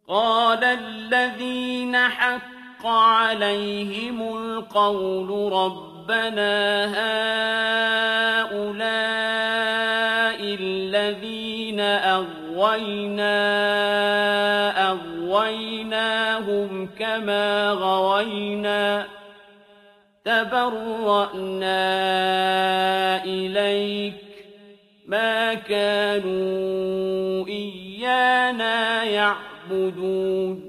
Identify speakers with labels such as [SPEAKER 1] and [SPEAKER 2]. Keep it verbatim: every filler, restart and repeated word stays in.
[SPEAKER 1] قال الذين حق عليهم القول ربنا هؤلاء الذين أغوينا أغويناهم كما غوينا تبرأنا إليك ما كانوا إيانا يعبدون